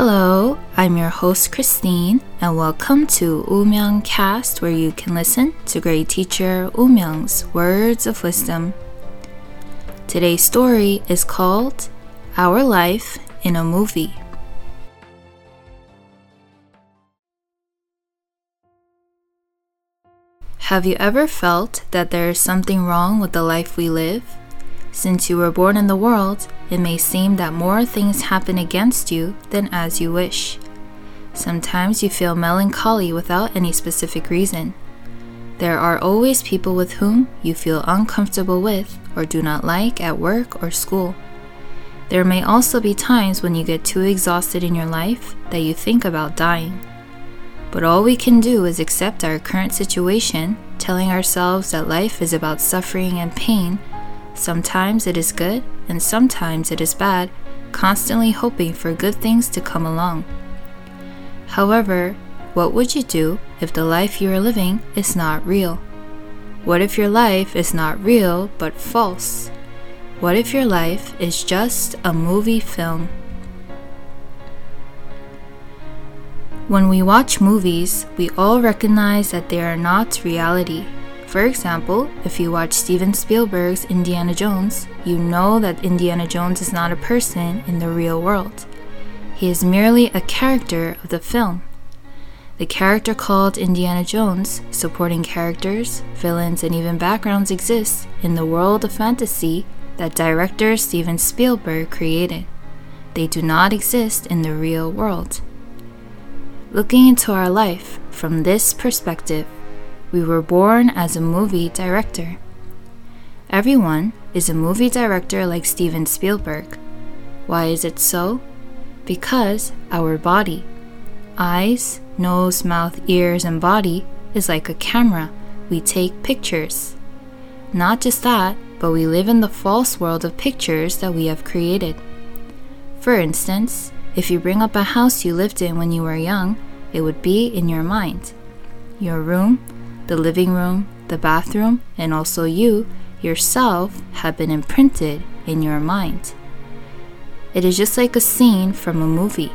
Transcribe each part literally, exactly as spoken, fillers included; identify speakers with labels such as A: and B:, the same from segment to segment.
A: Hello, I'm your host Christine, and welcome to Woo-Myung Cast, where you can listen to great teacher Woo-Myung's words of wisdom. Today's story is called Our Life in a Movie. Have you ever felt that there is something wrong with the life we live? Since you were born in the world, it may seem that more things happen against you than as you wish. Sometimes you feel melancholy without any specific reason. There are always people with whom you feel uncomfortable with or do not like at work or school. There may also be times when you get too exhausted in your life that you think about dying. But all we can do is accept our current situation, telling ourselves that life is about suffering and pain. Sometimes it is good and sometimes it is bad, constantly hoping for good things to come along. However, what would you do if the life you are living is not real? What if your life is not real but false? What if your life is just a movie film? When we watch movies, we all recognize that they are not reality. For example, if you watch Steven Spielberg's Indiana Jones, you know that Indiana Jones is not a person in the real world. He is merely a character of the film. The character called Indiana Jones, supporting characters, villains, and even backgrounds exist in the world of fantasy that director Steven Spielberg created. They do not exist in the real world. Looking into our life from this perspective, we were born as a movie director. Everyone is a movie director like Steven Spielberg. Why is it so? Because our body, eyes, nose, mouth, ears, and body is like a camera. We take pictures. Not just that, but we live in the false world of pictures that we have created. For instance, if you bring up a house you lived in when you were young, it would be in your mind. Your room, the living room, the bathroom, and also you, yourself, have been imprinted in your mind. It is just like a scene from a movie.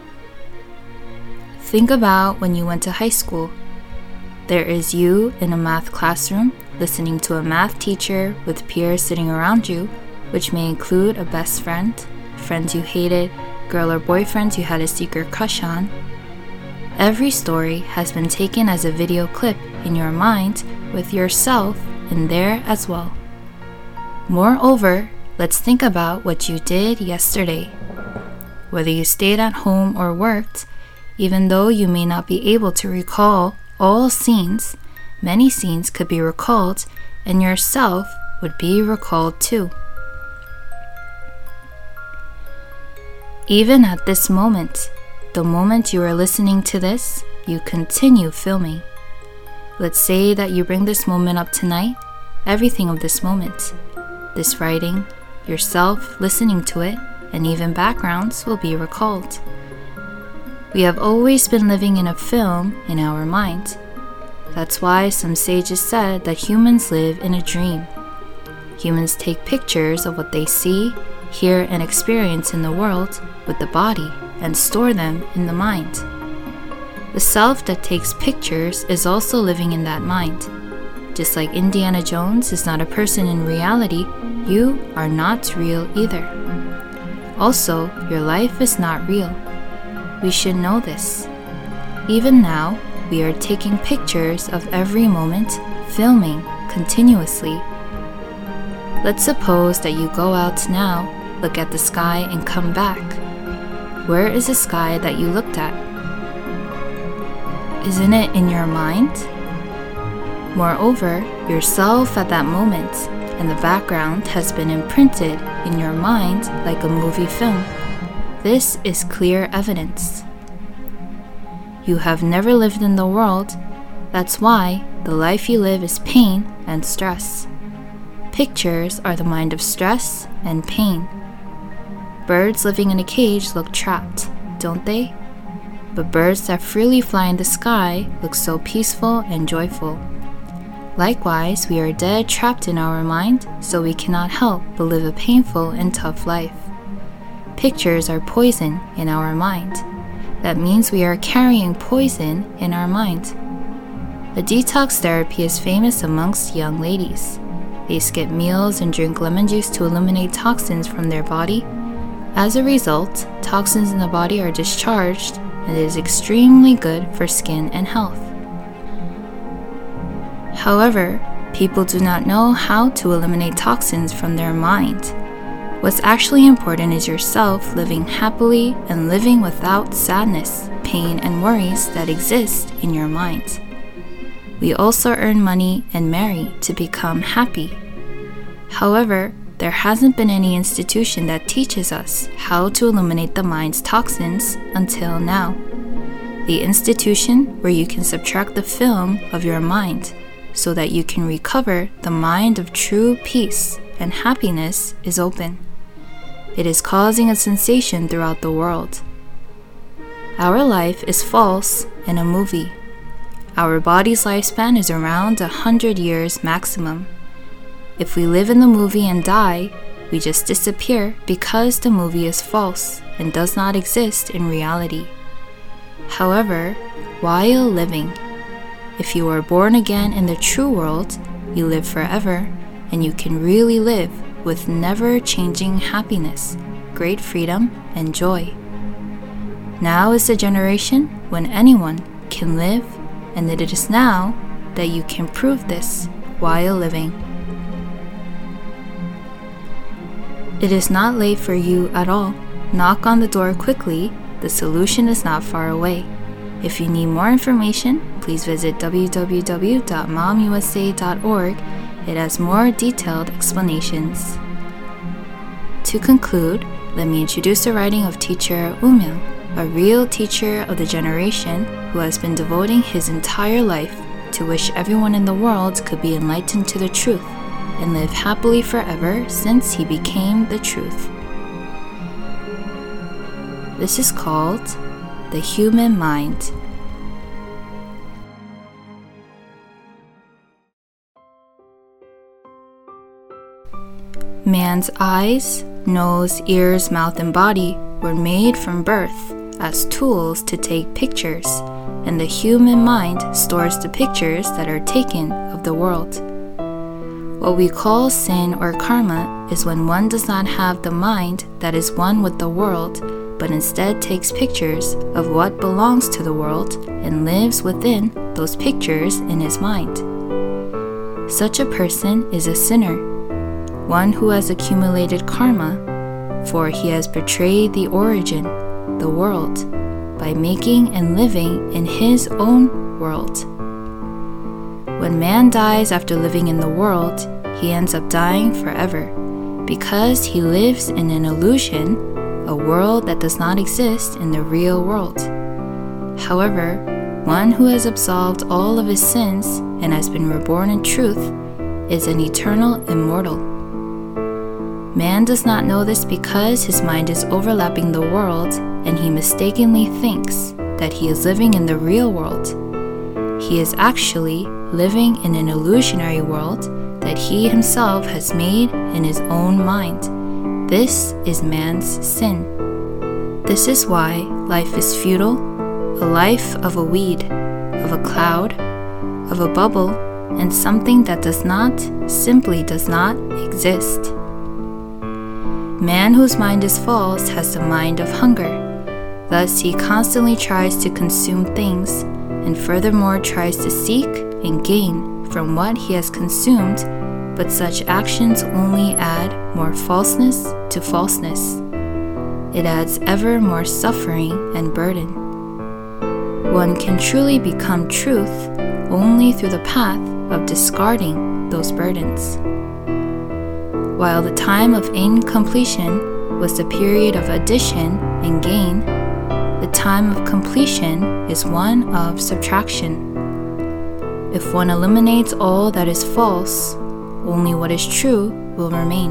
A: Think about when you went to high school. There is you in a math classroom, listening to a math teacher with peers sitting around you, which may include a best friend, friends you hated, girl or boyfriend you had a secret crush on. Every story has been taken as a video clip in your mind with yourself in there as well. Moreover, let's think about what you did yesterday. Whether you stayed at home or worked, even though you may not be able to recall all scenes, many scenes could be recalled and yourself would be recalled too. Even at this moment, the moment you are listening to this, you continue filming. Let's say that you bring this moment up tonight, everything of this moment, this writing, yourself listening to it, and even backgrounds will be recalled. We have always been living in a film in our mind. That's why some sages said that humans live in a dream. Humans take pictures of what they see, hear, and experience in the world with the body and store them in the mind. The self that takes pictures is also living in that mind. Just like Indiana Jones is not a person in reality, you are not real either. Also, your life is not real. We should know this. Even now, we are taking pictures of every moment, filming continuously. Let's suppose that you go out now, look at the sky, and come back. Where is the sky that you looked at? Isn't it in your mind? Moreover, yourself at that moment and the background has been imprinted in your mind like a movie film. This is clear evidence. You have never lived in the world. That's why the life you live is pain and stress. Pictures are the mind of stress and pain. Birds living in a cage look trapped, don't they? But birds that freely fly in the sky look so peaceful and joyful. Likewise, we are dead trapped in our mind, so we cannot help but live a painful and tough life. Pictures are poison in our mind. That means we are carrying poison in our mind. A detox therapy is famous amongst young ladies. They skip meals and drink lemon juice to eliminate toxins from their body. As a result, toxins in the body are discharged, and it is extremely good for skin and health. However, people do not know how to eliminate toxins from their mind. What's actually important is yourself living happily and living without sadness, pain, and worries that exist in your mind. We also earn money and marry to become happy. However, there hasn't been any institution that teaches us how to eliminate the mind's toxins until now. The institution where you can subtract the film of your mind so that you can recover the mind of true peace and happiness is open. It is causing a sensation throughout the world. Our life is false in a movie. Our body's lifespan is around a hundred years maximum. If we live in the movie and die, we just disappear because the movie is false and does not exist in reality. However, while living, if you are born again in the true world, you live forever, and you can really live with never-changing happiness, great freedom, and joy. Now is the generation when anyone can live, and it is now that you can prove this while living. It is not late for you at all. Knock on the door quickly. The solution is not far away. If you need more information, please visit w w w dot mom u s a dot org. It has more detailed explanations. To conclude, let me introduce the writing of teacher Woo Myung, a real teacher of the generation who has been devoting his entire life to wish everyone in the world could be enlightened to the truth and live happily forever since he became the truth. This is called the human mind. Man's eyes, nose, ears, mouth, and body were made from birth as tools to take pictures, and the human mind stores the pictures that are taken of the world. What we call sin or karma is when one does not have the mind that is one with the world, but instead takes pictures of what belongs to the world and lives within those pictures in his mind. Such a person is a sinner, one who has accumulated karma, for he has betrayed the origin, the world, by making and living in his own world. When man dies after living in the world, he ends up dying forever, because he lives in an illusion, a world that does not exist in the real world. However, one who has absolved all of his sins and has been reborn in truth is an eternal immortal. Man does not know this because his mind is overlapping the world and he mistakenly thinks that he is living in the real world. He is actually living in an illusionary world that he himself has made in his own mind. This is man's sin. This is why life is futile, a life of a weed, of a cloud, of a bubble, and something that does not, simply does not exist. Man whose mind is false has the mind of hunger. Thus he constantly tries to consume things, and furthermore tries to seek and gain from what he has consumed, but such actions only add more falseness to falseness. It adds ever more suffering and burden. One can truly become truth only through the path of discarding those burdens. While the time of incompletion was the period of addition and gain, the time of completion is one of subtraction. If one eliminates all that is false, only what is true will remain.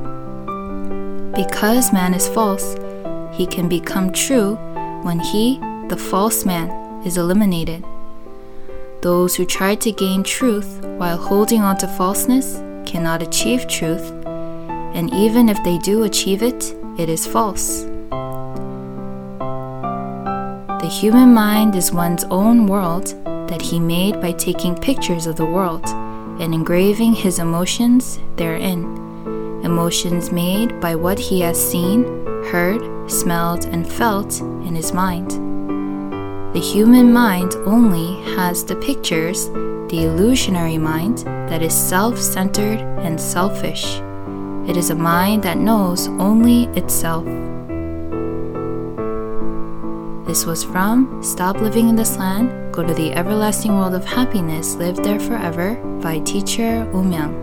A: Because man is false, he can become true when he, the false man, is eliminated. Those who try to gain truth while holding on to falseness cannot achieve truth, and even if they do achieve it, it is false. The human mind is one's own world that he made by taking pictures of the world and engraving his emotions therein. Emotions made by what he has seen, heard, smelled, and felt in his mind. The human mind only has the pictures, the illusionary mind that is self-centered and selfish. It is a mind that knows only itself. This was from Stop Living in This Land, Go to the Everlasting World of Happiness, Live There Forever by teacher Woo-myung.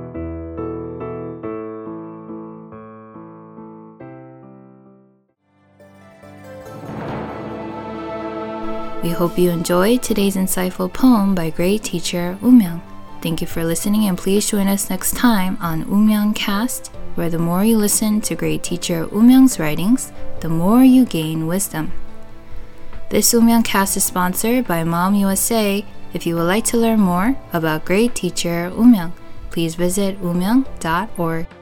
A: We hope you enjoyed today's insightful poem by great teacher Woo-myung. Thank you for listening, and please join us next time on Woo-myung Cast, where the more you listen to great teacher Woo-myung's writings, the more you gain wisdom. This Woo-myung Cast is sponsored by Mom U S A. If you would like to learn more about great teacher Woo-myung, please visit woomyung dot org.